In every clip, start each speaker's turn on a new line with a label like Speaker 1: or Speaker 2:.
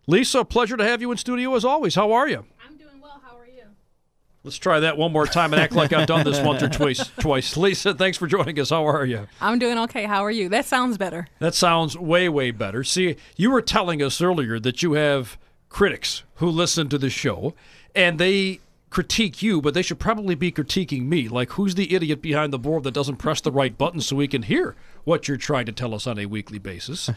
Speaker 1: Lisa, pleasure to have you in studio as always. How are you?
Speaker 2: I'm doing well. How are you?
Speaker 1: Let's try that one more time and act like I've done this once or twice. Lisa, thanks for joining us. How are you?
Speaker 2: I'm doing okay. How are you? That sounds better.
Speaker 1: That sounds way, way better. See, you were telling us earlier that you have critics who listen to the show, and they critique you, but they should probably be critiquing me. Like, who's the idiot behind the board that doesn't press the right button so we can hear what you're trying to tell us on a weekly basis?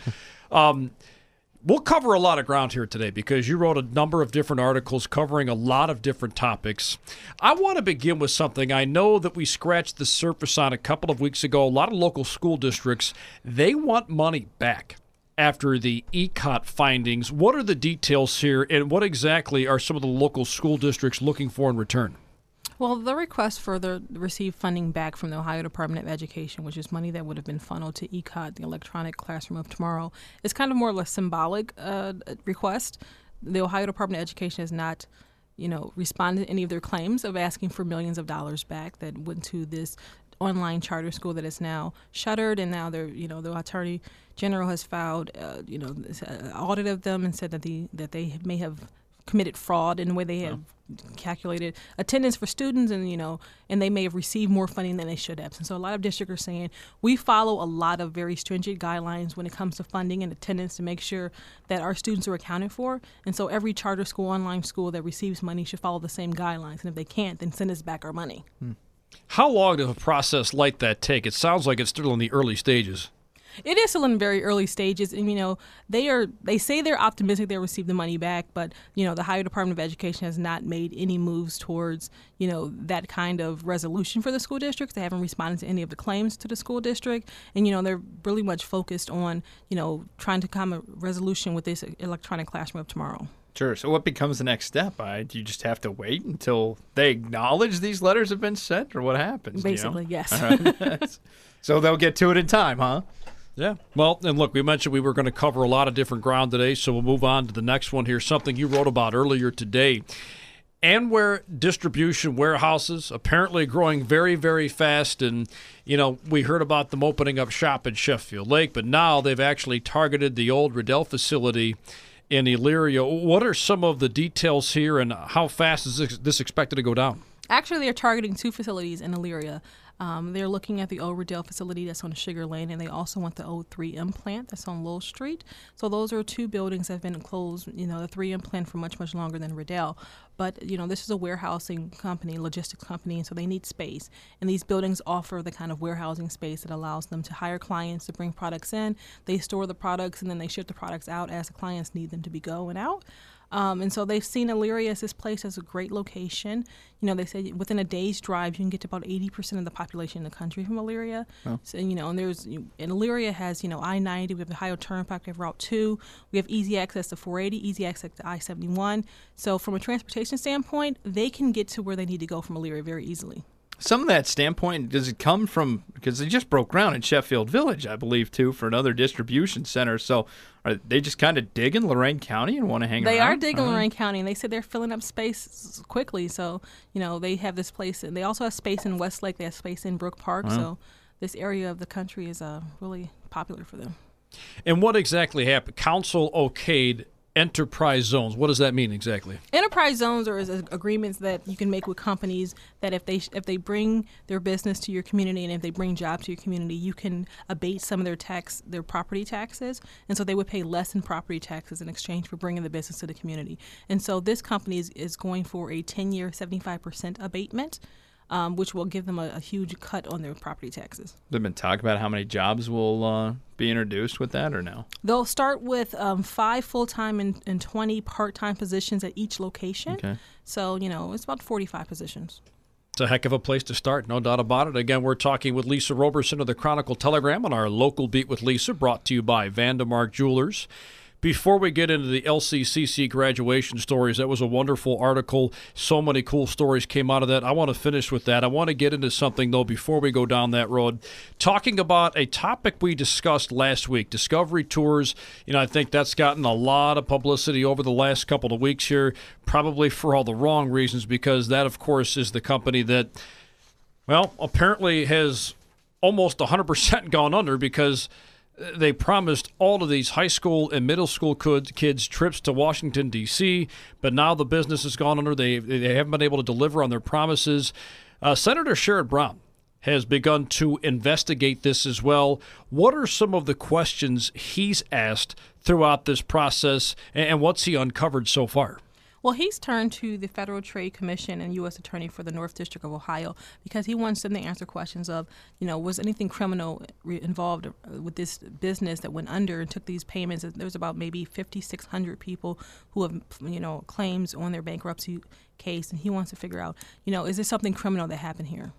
Speaker 1: We'll cover a lot of ground here today because you wrote a number of different articles covering a lot of different topics. I want to begin with something I know that we scratched the surface on a couple of weeks ago. A lot of local school districts, they want money back after the ECOT findings. What are the details here, and what exactly are some of the local school districts looking for in return?
Speaker 2: Well, the request for the receive funding back from the Ohio Department of Education, which is money that would have been funneled to ECOT, the electronic classroom of tomorrow, is kind of more of a symbolic request. The Ohio Department of Education has not, responded to any of their claims of asking for millions of dollars back that went to this online charter school that is now shuttered, and now the Attorney General has filed, audit of them and said that they may have committed fraud in the way they have calculated attendance for students, and they may have received more funding than they should have. And so a lot of districts are saying we follow a lot of very stringent guidelines when it comes to funding and attendance to make sure that our students are accounted for. And so every charter school, online school that receives money should follow the same guidelines. And if they can't, then send us back our money.
Speaker 1: How long does a process like that take? It sounds like it's still in the early stages.
Speaker 2: It is still in very early stages, and they say they're optimistic they'll receive the money back, but the Ohio Department of Education has not made any moves towards that kind of resolution for the school districts. They haven't responded to any of the claims to the school district, and they're really much focused on trying to come a resolution with this electronic classroom of tomorrow.
Speaker 3: Sure. So what becomes the next step? Do you just have to wait until they acknowledge these letters have been sent, or what happens?
Speaker 2: Basically, yes.
Speaker 3: Right. So they'll get to it in time, huh?
Speaker 1: Yeah. Well, and look, we mentioned we were going to cover a lot of different ground today, so we'll move on to the next one here, something you wrote about earlier today. Anware distribution warehouses apparently growing very, very fast, and, we heard about them opening up shop in Sheffield Lake, but now they've actually targeted the old Riddell facility in Elyria. What are some of the details here, and how fast is this expected to go down?
Speaker 2: Actually, they're targeting two facilities in Elyria. They're looking at the old Riddell facility that's on Sugar Lane, and they also want the old 3M plant that's on Lowell Street. So those are two buildings that have been closed, the 3M plant for much, much longer than Riddell. But, this is a warehousing company, logistics company, and so they need space. And these buildings offer the kind of warehousing space that allows them to hire clients to bring products in. They store the products, and then they ship the products out as the clients need them to be going out. And so they've seen Elyria as this place as a great location. They say within a day's drive, you can get to about 80% of the population in the country from Elyria. Oh. So, and Elyria has, I-90, we have the Ohio Turnpike, we have Route 2, we have easy access to 480, easy access to I-71. So from a transportation standpoint, they can get to where they need to go from Elyria very easily.
Speaker 3: Some of that standpoint, does it come from, because they just broke ground in Sheffield Village, I believe, too, for another distribution center. So are they just kind of digging Lorain County and want to hang around?
Speaker 2: They are digging Lorain County, and they said they're filling up space quickly. So, they have this place, and they also have space in Westlake. They have space in Brook Park. So this area of the country is really popular for them. And
Speaker 1: what exactly happened? Council okayed enterprise zones. What does that mean exactly?
Speaker 2: Enterprise zones are agreements that you can make with companies that if they bring their business to your community and if they bring jobs to your community, you can abate some of their property taxes. And so they would pay less in property taxes in exchange for bringing the business to the community. And so this company is going for a 10-year 75% abatement, which will give them a huge cut on their property taxes.
Speaker 3: They've been talking about how many jobs will be introduced with that, or no?
Speaker 2: They'll start with 5 full-time and 20 part-time positions at each location.
Speaker 3: Okay.
Speaker 2: So, it's about 45 positions.
Speaker 1: It's a heck of a place to start, no doubt about it. Again, we're talking with Lisa Roberson of the Chronicle Telegram on our local beat with Lisa, brought to you by Vandemark Jewelers. Before we get into the LCCC graduation stories, that was a wonderful article. So many cool stories came out of that. I want to finish with that. I want to get into something, though, before we go down that road. Talking about a topic we discussed last week, Discovery Tours. I think that's gotten a lot of publicity over the last couple of weeks here, probably for all the wrong reasons, because that, of course, is the company that, apparently has almost 100% gone under because they promised all of these high school and middle school kids trips to Washington, D.C., but now the business has gone under. They haven't been able to deliver on their promises. Senator Sherrod Brown has begun to investigate this as well. What are some of the questions he's asked throughout this process, and what's he uncovered so far?
Speaker 2: Well, he's turned to the Federal Trade Commission and U.S. Attorney for the North District of Ohio because he wants them to answer questions of, was anything criminal involved with this business that went under and took these payments? There's about maybe 5,600 people who have, claims on their bankruptcy case, and he wants to figure out, is there something criminal that happened here?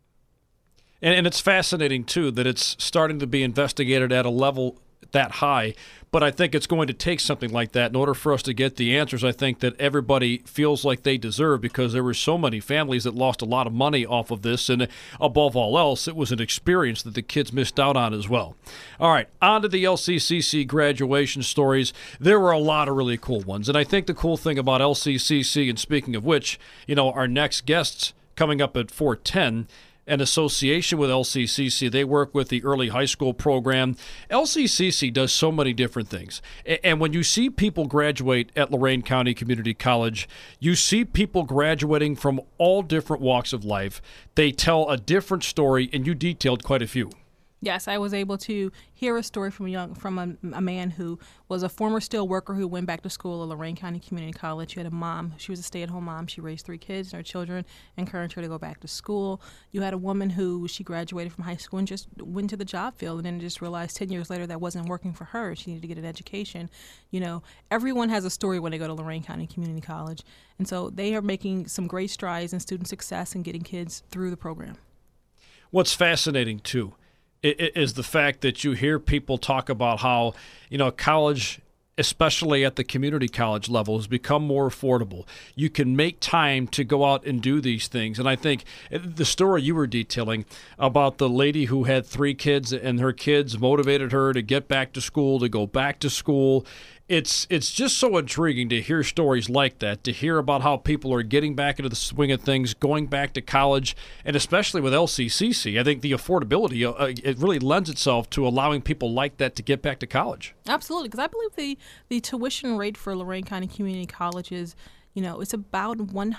Speaker 1: And it's fascinating, too, that it's starting to be investigated at a level that high. But I think it's going to take something like that in order for us to get the answers I think that everybody feels like they deserve, because there were so many families that lost a lot of money off of this. And above all else, it was an experience that the kids missed out on as well. All right, on to the LCCC graduation stories. There were a lot of really cool ones. And I think the cool thing about LCCC, and speaking of which, our next guests coming up at 4:10, an association with LCCC. They work with the early high school program. LCCC does so many different things. And when you see people graduate at Lorain County Community College, you see people graduating from all different walks of life. They tell a different story, and you detailed quite a few.
Speaker 2: Yes, I was able to hear a story from a man who was a former steel worker who went back to school at Lorain County Community College. She had a mom. She was a stay-at-home mom. She raised 3 kids and her children, encouraged her to go back to school. You had a woman who she graduated from high school and just went to the job field and then just realized 10 years later that wasn't working for her. She needed to get an education. Everyone has a story when they go to Lorain County Community College. And so they are making some great strides in student success and getting kids through the program.
Speaker 1: What's fascinating, too, is the fact that you hear people talk about how, college, especially at the community college level, has become more affordable. You can make time to go out and do these things. And I think the story you were detailing about the lady who had 3 kids and her kids motivated her to get back to school, to go back to school. It's just so intriguing to hear stories like that, to hear about how people are getting back into the swing of things, going back to college, and especially with LCCC. I think the affordability, it really lends itself to allowing people like that to get back to college. Absolutely,
Speaker 2: because I believe the tuition rate for Lorain County Community Colleges, it's about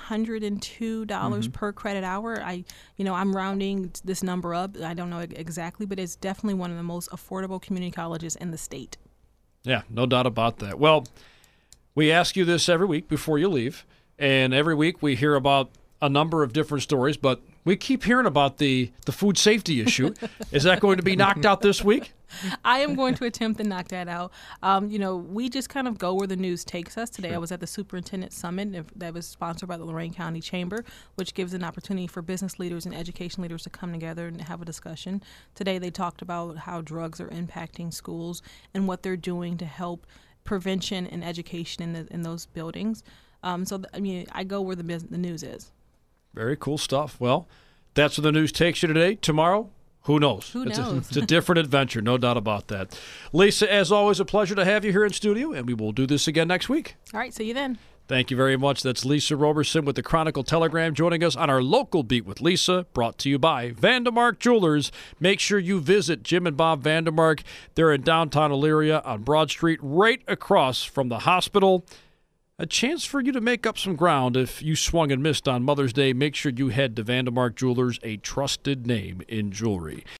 Speaker 2: $102 per credit hour. I'm rounding this number up. I don't know exactly, but it's definitely one of the most affordable community colleges in the state.
Speaker 1: Yeah, no doubt about that. Well, we ask you this every week before you leave, and every week we hear about a number of different stories, but we keep hearing about the food safety issue. Is that going to be knocked out this week?
Speaker 2: I am going to attempt to knock that out. We just kind of go where the news takes us. Today I was at the Superintendent Summit that was sponsored by the Lorain County Chamber, which gives an opportunity for business leaders and education leaders to come together and have a discussion. Today they talked about how drugs are impacting schools and what they're doing to help prevention and education in those buildings. I go where the news is.
Speaker 1: Very cool stuff. Well, that's where the news takes you today. Tomorrow, who knows?
Speaker 2: Who knows?
Speaker 1: It's a different adventure, no doubt about that. Lisa, as always, a pleasure to have you here in studio, and we will do this again next week.
Speaker 2: All right, see you then.
Speaker 1: Thank you very much. That's Lisa Roberson with the Chronicle Telegram joining us on our local Beat with Lisa, brought to you by Vandermark Jewelers. Make sure you visit Jim and Bob Vandermark. They're in downtown Elyria on Broad Street, right across from the hospital. A chance for you to make up some ground if you swung and missed on Mother's Day. Make sure you head to Vandermark Jewelers, a trusted name in jewelry.